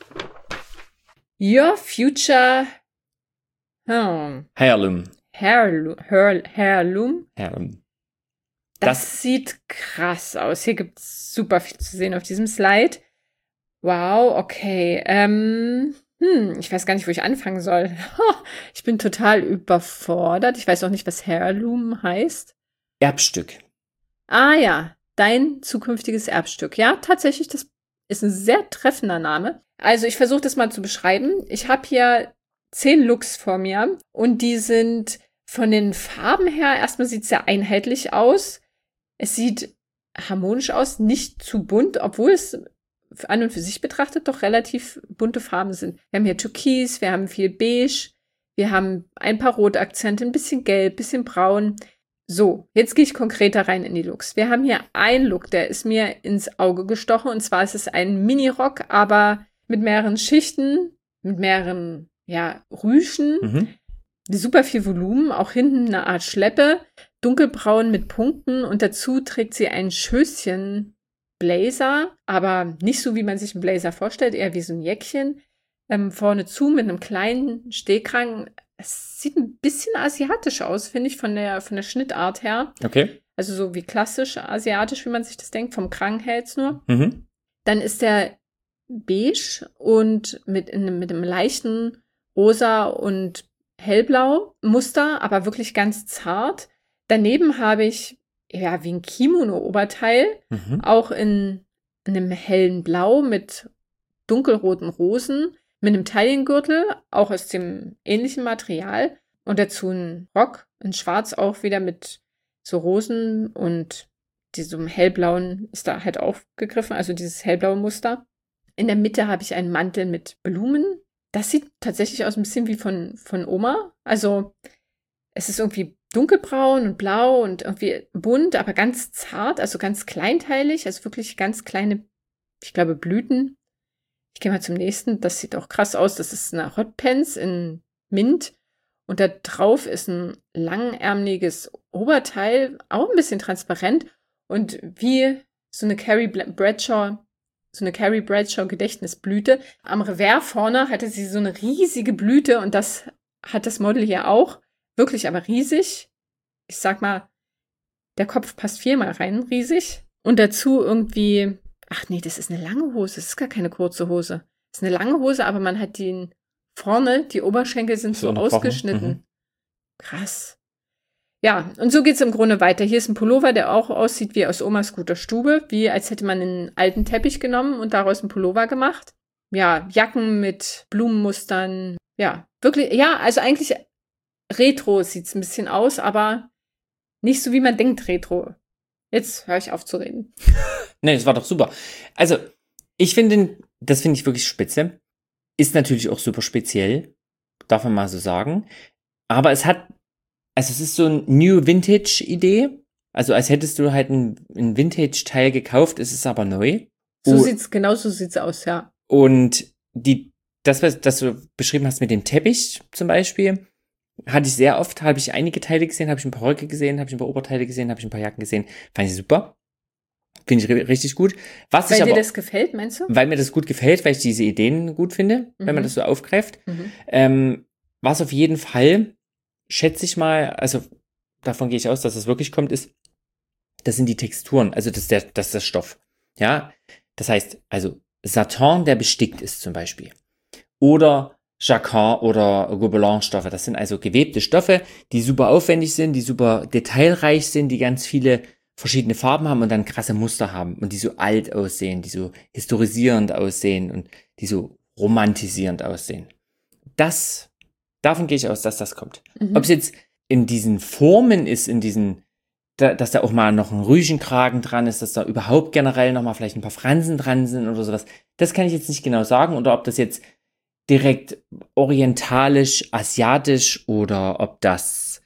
Your Future Heirloom. Heirloom. Das sieht krass aus. Hier gibt es super viel zu sehen auf diesem Slide. Wow, okay. Ich weiß gar nicht, wo ich anfangen soll. Ich bin total überfordert. Ich weiß auch nicht, was Heirloom heißt. Erbstück. Ah ja, dein zukünftiges Erbstück. Ja, tatsächlich, das ist ein sehr treffender Name. Also ich versuche das mal zu beschreiben. Ich habe hier 10 Looks vor mir und die sind von den Farben her, erstmal sieht es sehr einheitlich aus. Es sieht harmonisch aus, nicht zu bunt, obwohl es an und für sich betrachtet doch relativ bunte Farben sind. Wir haben hier Türkis, wir haben viel Beige, wir haben ein paar Rotakzente, ein bisschen Gelb, ein bisschen Braun. So, jetzt gehe ich konkreter rein in die Looks. Wir haben hier einen Look, der ist mir ins Auge gestochen, und zwar ist es ein Minirock, aber mit mehreren Schichten, mit mehreren, Rüschen, super viel Volumen, auch hinten eine Art Schleppe, dunkelbraun mit Punkten, und dazu trägt sie ein Schößchen Blazer, aber nicht so, wie man sich einen Blazer vorstellt, eher wie so ein Jäckchen, vorne zu mit einem kleinen Stehkragen. Es sieht ein bisschen asiatisch aus, finde ich, von der Schnittart her. Okay. Also so wie klassisch asiatisch, wie man sich das denkt, vom Kragen her jetzt nur. Mhm. Dann ist der beige und mit einem leichten rosa und hellblau Muster, aber wirklich ganz zart. Daneben habe ich wie ein Kimono-Oberteil, auch in einem hellen Blau mit dunkelroten Rosen, mit einem Taillengürtel, auch aus dem ähnlichen Material, und dazu ein Rock, in Schwarz auch wieder mit so Rosen, und diesem hellblauen ist da halt aufgegriffen, also dieses hellblaue Muster. In der Mitte habe ich einen Mantel mit Blumen. Das sieht tatsächlich aus ein bisschen wie von Oma. Also es ist irgendwie dunkelbraun und blau und irgendwie bunt, aber ganz zart, also ganz kleinteilig, also wirklich ganz kleine, ich glaube, Blüten. Ich gehe mal zum nächsten. Das sieht auch krass aus. Das ist eine Hotpants in Mint. Und da drauf ist ein langärmeliges Oberteil, auch ein bisschen transparent. Und wie so eine Carrie Bradshaw Gedächtnisblüte. Am Revers vorne hatte sie so eine riesige Blüte, und das hat das Model hier auch. Wirklich aber riesig. Ich sag mal, der Kopf passt 4-mal rein, riesig. Und dazu irgendwie, ach nee, das ist eine lange Hose, das ist gar keine kurze Hose. Das ist eine lange Hose, aber man hat vorne, die Oberschenkel sind so ausgeschnitten. Krass. Ja, und so geht's im Grunde weiter. Hier ist ein Pullover, der auch aussieht wie aus Omas guter Stube, wie als hätte man einen alten Teppich genommen und daraus einen Pullover gemacht. Ja, Jacken mit Blumenmustern. Ja, wirklich, ja, also eigentlich Retro sieht's ein bisschen aus, aber nicht so, wie man denkt, Retro. Jetzt höre ich auf zu reden. Nee, das war doch super. Also, das finde ich wirklich spitze. Ist natürlich auch super speziell, darf man mal so sagen. Aber es ist so ein New Vintage-Idee. Also, als hättest du halt ein Vintage-Teil gekauft, ist es aber neu. Genau so sieht's aus, ja. Und das, was du beschrieben hast mit dem Teppich zum Beispiel, hatte ich sehr oft, habe ich einige Teile gesehen, habe ich ein paar Röcke gesehen, habe ich ein paar Oberteile gesehen, habe ich ein paar Jacken gesehen. Fand ich super. Finde ich richtig gut. Weil dir das gefällt, meinst du? Weil mir das gut gefällt, weil ich diese Ideen gut finde, wenn man das so aufgreift. Was auf jeden Fall, schätze ich mal, also davon gehe ich aus, dass es wirklich kommt, das sind die Texturen, also das ist der Stoff. Ja, das heißt, also Satin, der bestickt ist zum Beispiel. Oder Jacquard oder Gobelin-Stoffe. Das sind also gewebte Stoffe, die super aufwendig sind, die super detailreich sind, die ganz viele verschiedene Farben haben und dann krasse Muster haben und die so alt aussehen, die so historisierend aussehen und die so romantisierend aussehen. Davon gehe ich aus, dass das kommt. Ob es jetzt in diesen Formen ist, dass da auch mal noch ein Rüschenkragen dran ist, dass da überhaupt generell noch mal vielleicht ein paar Fransen dran sind oder sowas, das kann ich jetzt nicht genau sagen, oder ob das jetzt direkt orientalisch, asiatisch oder ob das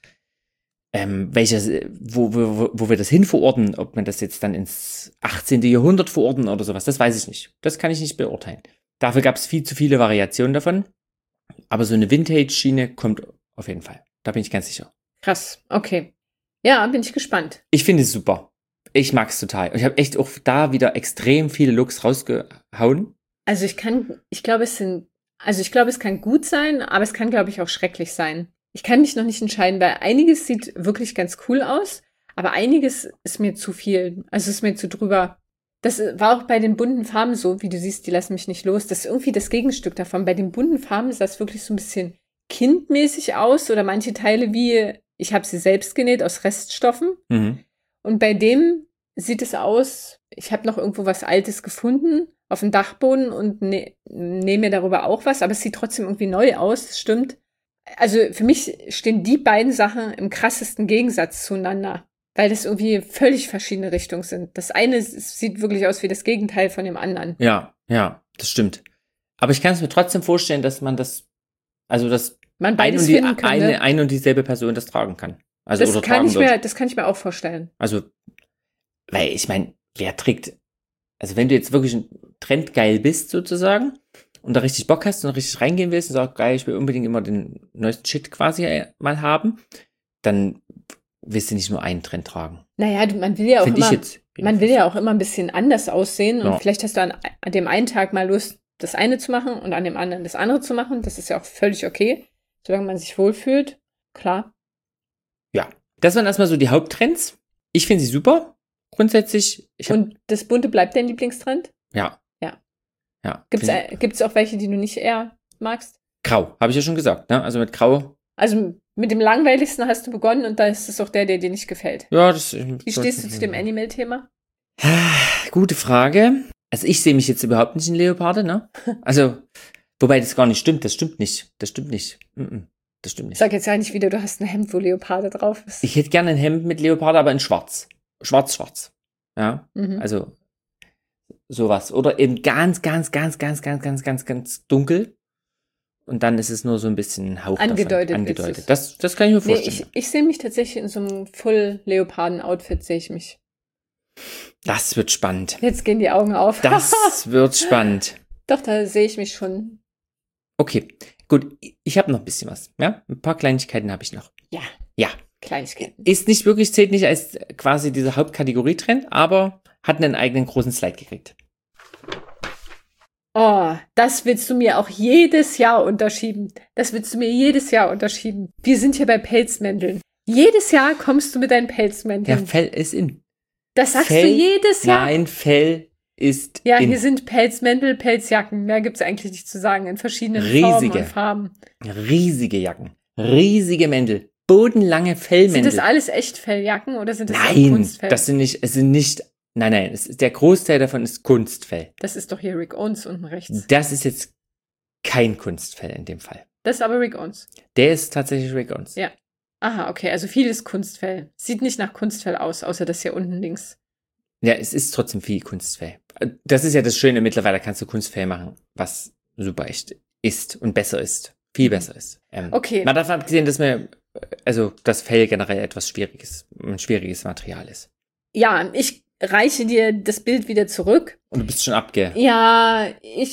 wo wir das hin verorten, ob man das jetzt dann ins 18. Jahrhundert verorten oder sowas, das weiß ich nicht. Das kann ich nicht beurteilen. Dafür gab es viel zu viele Variationen davon, aber so eine Vintage-Schiene kommt auf jeden Fall. Da bin ich ganz sicher. Krass, okay. Ja, bin ich gespannt. Ich finde es super. Ich mag es total. Und ich habe echt auch da wieder extrem viele Looks rausgehauen. Also ich glaube, es kann gut sein, aber es kann, glaube ich, auch schrecklich sein. Ich kann mich noch nicht entscheiden, weil einiges sieht wirklich ganz cool aus, aber einiges ist mir zu viel. Also ist mir zu drüber. Das war auch bei den bunten Farben so, wie du siehst, die lassen mich nicht los. Das ist irgendwie das Gegenstück davon. Bei den bunten Farben sah es wirklich so ein bisschen kindmäßig aus oder manche Teile wie, ich habe sie selbst genäht aus Reststoffen. Und bei dem sieht es aus, ich habe noch irgendwo was Altes gefunden, auf den Dachboden und nehme mir darüber auch was, aber es sieht trotzdem irgendwie neu aus, das stimmt. Also für mich stehen die beiden Sachen im krassesten Gegensatz zueinander, weil das irgendwie völlig verschiedene Richtungen sind. Das eine sieht wirklich aus wie das Gegenteil von dem anderen. Ja, das stimmt. Aber ich kann es mir trotzdem vorstellen, dass man dass man beides finden kann, ne? eine und dieselbe Person das tragen kann. Also das oder kann tragen wird. das kann ich mir auch vorstellen. Also, weil ich meine, wer trägt, also wenn du jetzt wirklich ein trendgeil bist sozusagen und da richtig Bock hast und richtig reingehen willst und sagst, geil, ich will unbedingt immer den neuesten Shit quasi mal haben, dann willst du nicht nur einen Trend tragen. Naja, man will ja auch immer, man will jedenfalls. ja auch immer ein bisschen anders aussehen und Ja. vielleicht hast du an dem einen Tag mal Lust, das eine zu machen und an dem anderen das andere zu machen. Das ist ja auch völlig okay, solange man sich wohlfühlt. Klar. Ja, das waren erstmal so die Haupttrends. Ich finde sie super. Grundsätzlich. Und das Bunte bleibt dein Lieblingstrend? Ja. Ja. Ja. Gibt's auch welche, die du nicht eher magst? Grau, habe ich ja schon gesagt, ne? Also mit Grau. Also mit dem langweiligsten hast du begonnen und da ist es auch der dir nicht gefällt. Ja, das. Wie stehst du zu dem Animal-Thema? Gute Frage. Also ich sehe mich jetzt überhaupt nicht in Leoparde, ne? Also, wobei das gar nicht stimmt. Das stimmt nicht. Das stimmt nicht. Das stimmt nicht. Sag jetzt ja nicht wieder, du hast ein Hemd, wo Leoparde drauf ist. Ich hätte gerne ein Hemd mit Leoparde, aber in schwarz. Schwarz. Ja, also sowas. Oder eben ganz dunkel. Und dann ist es nur so ein bisschen Hauch angedeutet. Angedeutet. Das kann ich mir vorstellen. Ich sehe mich tatsächlich in so einem Full-Leoparden-Outfit, sehe ich mich. Das wird spannend. Jetzt gehen die Augen auf. Das wird spannend. Doch, da sehe ich mich schon. Okay, gut. Ich habe noch ein bisschen was. Ja, ein paar Kleinigkeiten habe ich noch. Ja. Kleinigkeiten. Zählt nicht als quasi diese Hauptkategorie-Trend, aber hat einen eigenen großen Slide gekriegt. Oh, das willst du mir auch jedes Jahr unterschieben. Wir sind hier bei Pelzmänteln. Jedes Jahr kommst du mit deinen Pelzmänteln. Ja, Fell ist in. Das sagst du jedes Jahr. Nein, Fell ist ja, in. hier sind Pelzmäntel, Pelzjacken. Mehr gibt's eigentlich nicht zu sagen. In verschiedenen Formen und Farben. Riesige Jacken. Riesige Mäntel. Bodenlange Fellmäntel. Sind das alles echt Felljacken oder sind das Nein, Kunstfell? Nein, der Großteil davon ist Kunstfell. Das ist doch hier Rick Owens unten rechts. Das ist jetzt kein Kunstfell in dem Fall. Das ist aber Rick Owens. Der ist tatsächlich Rick Owens. Ja. Aha, okay, also vieles Kunstfell. Sieht nicht nach Kunstfell aus, außer das hier unten links. Ja, es ist trotzdem viel Kunstfell. Das ist ja das Schöne, mittlerweile kannst du Kunstfell machen, was super echt ist und besser ist. Viel besser ist. Okay. Mal davon abgesehen, dass das Fell generell ein schwieriges Material ist. Ja, ich reiche dir das Bild wieder zurück. Und du bist schon Ja,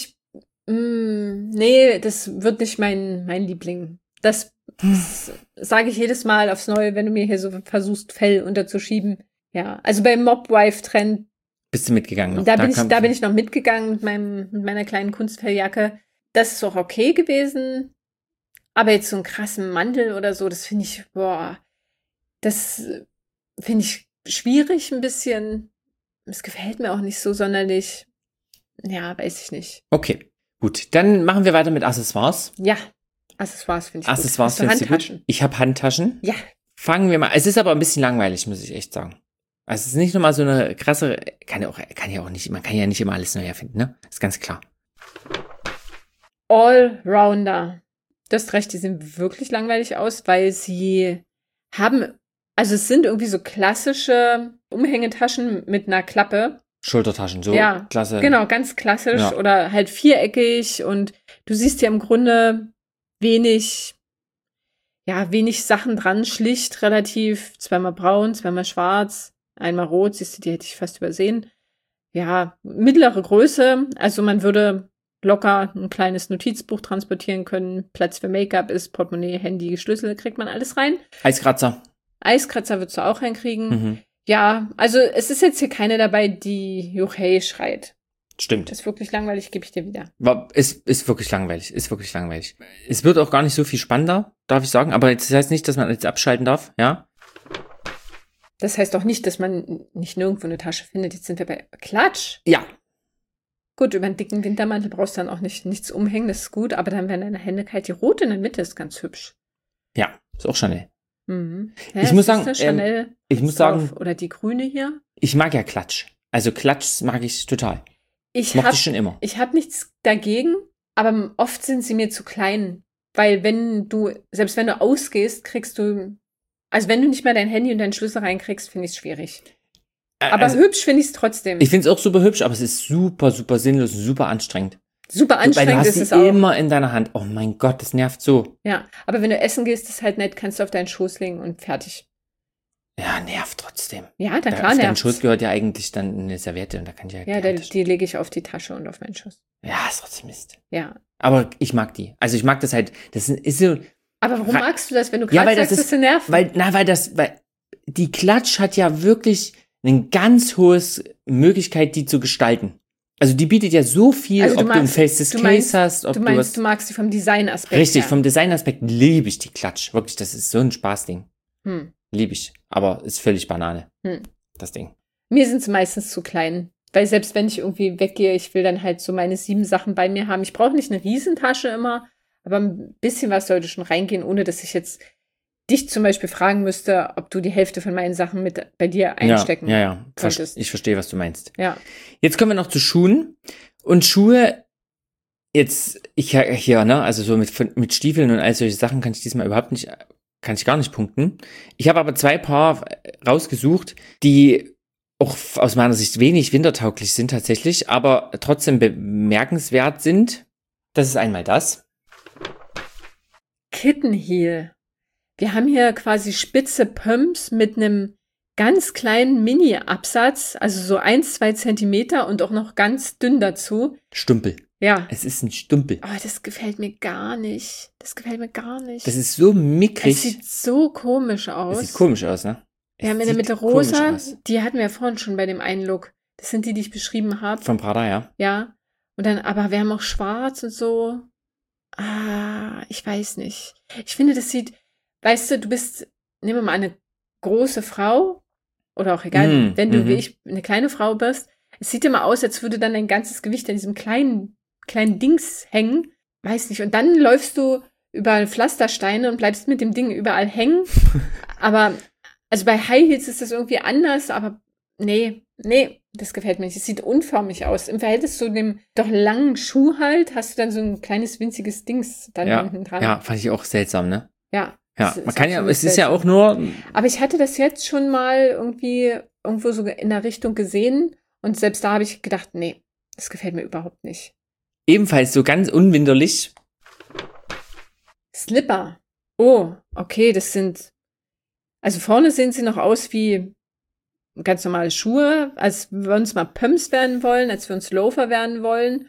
nee, das wird nicht mein Liebling. Das sage ich jedes Mal aufs Neue, wenn du mir hier so versuchst, Fell unterzuschieben. Ja, also beim Mobwife-Trend. Bist du mitgegangen noch? Da bin ich noch mitgegangen mit meiner kleinen Kunstfelljacke. Das ist auch okay gewesen. Aber jetzt so einen krassen Mantel oder so, das finde ich schwierig ein bisschen. Es gefällt mir auch nicht so sonderlich. Ja, weiß ich nicht. Okay, gut. Dann machen wir weiter mit Accessoires. Ja, Accessoires finde ich Accessoires gut. findest du gut? Ich habe Handtaschen. Ja. Fangen wir mal. Es ist aber ein bisschen langweilig, muss ich echt sagen. Also es ist nicht nochmal so eine krasse, man kann ja nicht immer alles neu erfinden, ne? Ist ganz klar. Allrounder. Du hast recht, die sehen wirklich langweilig aus, weil sie haben, also es sind irgendwie so klassische Umhängetaschen mit einer Klappe. Schultertaschen, so ja, klasse. Genau, ganz klassisch Ja. oder halt viereckig und du siehst ja im Grunde wenig Sachen dran, schlicht, relativ, zweimal braun, zweimal schwarz, einmal rot, siehst du, die hätte ich fast übersehen. Ja, mittlere Größe, also man würde locker ein kleines Notizbuch transportieren können, Platz für Make-up ist, Portemonnaie, Handy, Schlüssel, kriegt man alles rein. Eiskratzer würdest du auch reinkriegen. Mhm. Ja, also es ist jetzt hier keine dabei, die Juchei schreit. Stimmt. Ist wirklich langweilig, gebe ich dir wieder. Ist wirklich langweilig. Es wird auch gar nicht so viel spannender, darf ich sagen. Aber das heißt nicht, dass man jetzt abschalten darf, ja? Das heißt auch nicht, dass man nicht nirgendwo eine Tasche findet. Jetzt sind wir bei Klatsch. Ja. Gut, über einen dicken Wintermantel brauchst du dann auch nichts umhängen, das ist gut. Aber dann werden deine Hände kalt. Die rote in der Mitte ist ganz hübsch. Ja, ist auch Chanel. Mhm. Ja, Ich muss sagen, Chanel oder die grüne hier. Ich mag ja Klatsch. Also Klatsch mag ich total. Mochte ich schon immer. Ich habe nichts dagegen, aber oft sind sie mir zu klein. Weil selbst wenn du ausgehst, also wenn du nicht mehr dein Handy und deinen Schlüssel reinkriegst, finde ich es schwierig. Aber Also, hübsch finde ich es trotzdem. Ich finde es auch super hübsch, aber es ist super, super sinnlos und super anstrengend. Super anstrengend weil ist du es hast die auch. immer in deiner Hand. Oh mein Gott, das nervt so. Ja, aber wenn du essen gehst, ist halt nett, kannst du auf deinen Schoß legen und fertig. Ja, nervt trotzdem. Ja, dann klar Auf deinen nervt's. Schoß gehört ja eigentlich dann eine Serviette und da kann ich Ja, die lege ich auf die Tasche und auf meinen Schoß. Ja, ist trotzdem Mist. Ja. Aber ich mag die. Also ich mag das halt. Das ist so. Aber warum magst du das, wenn du Ja, gerade weil sagst, das dass du nervt? weil die Klatsch hat ja wirklich eine ganz hohe Möglichkeit, die zu gestalten. Also die bietet ja so viel, Also ob du ein festes Case hast, ob du hast. Du magst sie vom Designaspekt. Richtig, her. vom Designaspekt liebe ich die Klatsch. Wirklich, das ist so ein Spaßding. Hm. Liebe ich. Aber ist völlig Banane. Das Ding. Mir sind sie meistens zu klein. Weil selbst wenn ich irgendwie weggehe, ich will dann halt so meine 7 Sachen bei mir haben. Ich brauche nicht eine Riesentasche immer, aber ein bisschen was sollte schon reingehen, ohne dass ich jetzt dich zum Beispiel fragen müsste, ob du die Hälfte von meinen Sachen mit bei dir einstecken Ja. könntest. Ich verstehe, was du meinst. Ja. Jetzt kommen wir noch zu Schuhen. Und Schuhe, also so mit Stiefeln und all solche Sachen kann ich gar nicht punkten. Ich habe aber 2 Paar rausgesucht, die auch aus meiner Sicht wenig wintertauglich sind tatsächlich, aber trotzdem bemerkenswert sind. Das ist einmal das. Kitten Heel. Wir haben hier quasi spitze Pumps mit einem ganz kleinen Mini-Absatz, also so 1-2 Zentimeter und auch noch ganz dünn dazu. Stümpel. Ja. Es ist ein Stümpel. Oh, das gefällt mir gar nicht. Das ist so mickrig. Es sieht so komisch aus. Es sieht komisch aus, ne? Wir haben in der Mitte rosa, die hatten wir ja vorhin schon bei dem einen Look. Das sind die ich beschrieben habe. Von Prada, ja. Ja. Und dann, aber wir haben auch schwarz und so. Ich weiß nicht. Ich finde, das sieht, weißt du, nehmen wir mal eine große Frau oder auch egal, wenn du wie ich eine kleine Frau bist. Es sieht immer aus, als würde dann dein ganzes Gewicht an diesem kleinen Dings hängen. Weiß nicht. Und dann läufst du über Pflastersteine und bleibst mit dem Ding überall hängen. Aber, also bei High Heels ist das irgendwie anders, aber nee, das gefällt mir nicht. Es sieht unförmig aus. Im Verhältnis zu dem doch langen Schuh halt, hast du dann so ein kleines, winziges Dings dann hinten dran. Ja, fand ich auch seltsam, ne? Ja. Ja, es ist ja auch nur. Aber ich hatte das jetzt schon mal irgendwie irgendwo so in der Richtung gesehen und selbst da habe ich gedacht, nee, das gefällt mir überhaupt nicht. Ebenfalls so ganz unwinterlich. Slipper. Oh, okay, also vorne sehen sie noch aus wie ganz normale Schuhe, als wir uns mal Pumps werden wollen, als wir uns Loafer werden wollen.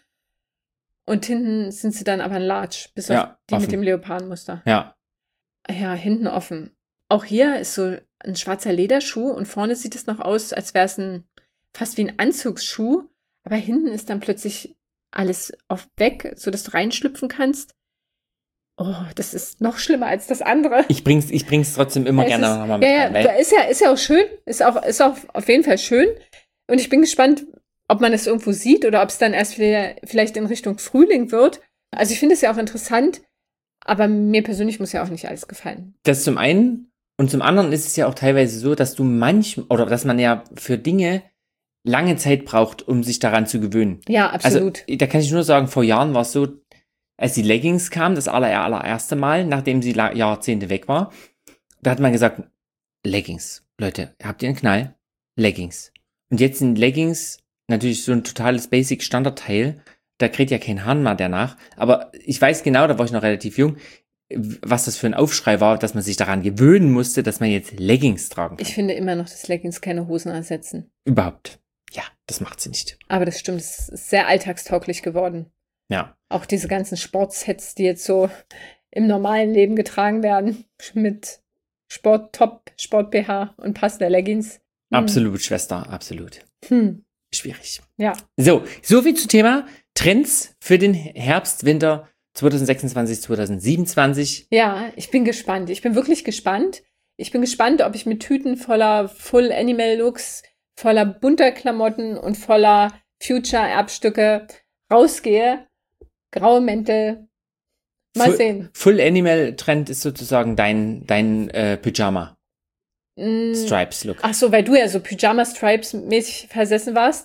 Und hinten sind sie dann aber ein Large, bis auf die offen. Mit dem Leopardenmuster. Ja. Ja, hinten offen. Auch hier ist so ein schwarzer Lederschuh und vorne sieht es noch aus, als wäre es fast wie ein Anzugsschuh, aber hinten ist dann plötzlich alles weg, sodass du reinschlüpfen kannst. Oh, das ist noch schlimmer als das andere. Ich bring's trotzdem immer gerne nochmal mit rein. Ja, ist ja auch schön. Ist auch auf jeden Fall schön. Und ich bin gespannt, ob man es irgendwo sieht oder ob es dann erst vielleicht in Richtung Frühling wird. Also ich finde es ja auch interessant, aber mir persönlich muss ja auch nicht alles gefallen. Das zum einen. Und zum anderen ist es ja auch teilweise so, dass dass man ja für Dinge lange Zeit braucht, um sich daran zu gewöhnen. Ja, absolut. Also, da kann ich nur sagen, vor Jahren war es so, als die Leggings kamen, das allererste Mal, nachdem sie Jahrzehnte weg war, da hat man gesagt, Leggings, Leute, habt ihr einen Knall? Leggings. Und jetzt sind Leggings natürlich so ein totales Basic-Standardteil, da kriegt ja kein Hahn mehr danach, aber ich weiß genau, da war ich noch relativ jung, was das für ein Aufschrei war, dass man sich daran gewöhnen musste, dass man jetzt Leggings tragen kann. Ich finde immer noch, dass Leggings keine Hosen ersetzen. Überhaupt. Ja, das macht sie nicht. Aber das stimmt, es ist sehr alltagstauglich geworden. Ja. Auch diese ganzen Sportsets, die jetzt so im normalen Leben getragen werden, mit Sport-Top, Sport-BH und passender Leggings. Absolut, Schwester, absolut. Schwierig. Ja. So viel zum Thema Trends für den Herbst, Winter 2026, 2027. Ja, ich bin gespannt. Ich bin wirklich gespannt. Ich bin gespannt, ob ich mit Tüten voller Full Animal Looks, voller bunter Klamotten und voller Future-Erbstücke rausgehe. Graue Mäntel. Mal sehen. Full Animal Trend ist sozusagen dein Pyjama. Stripes Look. Ach so, weil du ja so Pyjama Stripes mäßig versessen warst.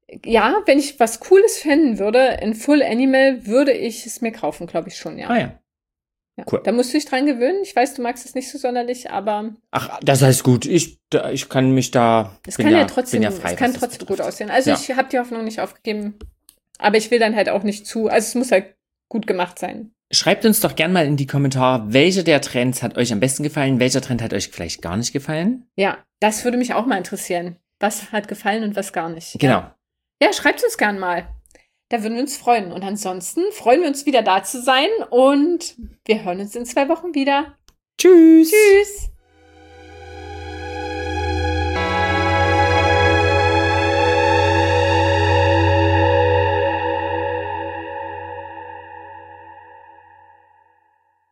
Ja, wenn ich was Cooles finden würde, in Full Animal, würde ich es mir kaufen, glaube ich schon, ja. Ah ja. Ja. Cool. Da musst du dich dran gewöhnen. Ich weiß, du magst es nicht so sonderlich, aber Ach, das heißt gut. Ich kann mich da. es kann ja trotzdem, bin ja frei, es kann was das trotzdem gut betrifft. aussehen. Also Ja. ich habe die Hoffnung nicht aufgegeben, aber ich will dann halt auch nicht also es muss halt gut gemacht sein. Schreibt uns doch gern mal in die Kommentare, welcher der Trends hat euch am besten gefallen, welcher Trend hat euch vielleicht gar nicht gefallen. Ja, das würde mich auch mal interessieren. Was hat gefallen und was gar nicht. Genau. Ja, schreibt uns gern mal. Da würden wir uns freuen. Und ansonsten freuen wir uns wieder da zu sein und wir hören uns in 2 Wochen wieder. Tschüss. Tschüss.